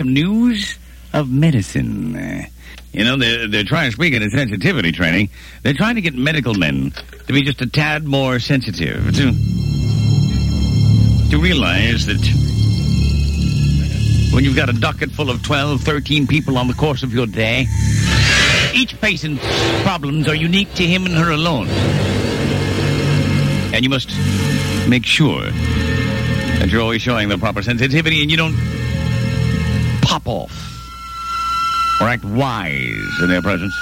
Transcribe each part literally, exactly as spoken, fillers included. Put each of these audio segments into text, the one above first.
some news of medicine. Uh, you know, they're, they're trying, speaking of sensitivity training, they're trying to get medical men to be just a tad more sensitive, to, to realize that when you've got a docket full of twelve, thirteen people on the course of your day, each patient's problems are unique to him and her alone. And you must make sure that you're always showing the proper sensitivity and you don't pop off or act wise in their presence.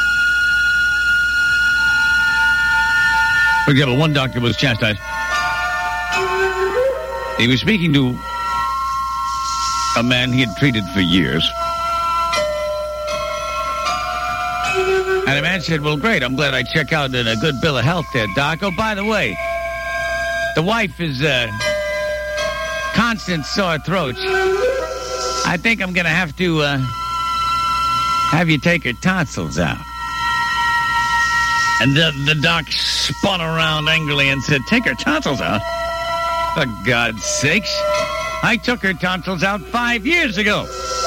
For example, one doctor was chastised. He was speaking to a man he had treated for years. And the man said, well, great, I'm glad I check out in a good bill of health there, Doc. Oh, by the way, the wife is uh, constant sore throat. I think I'm going to have to uh, have you take her tonsils out. And the, the doc spun around angrily and said, take her tonsils out? For God's sakes, I took her tonsils out five years ago.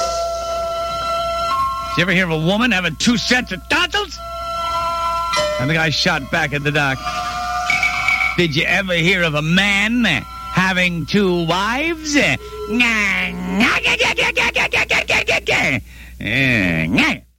Did you ever hear of a woman having two sets of tonsils? And the guy shot back at the doc. Did you ever hear of a man having two wives? Yeah.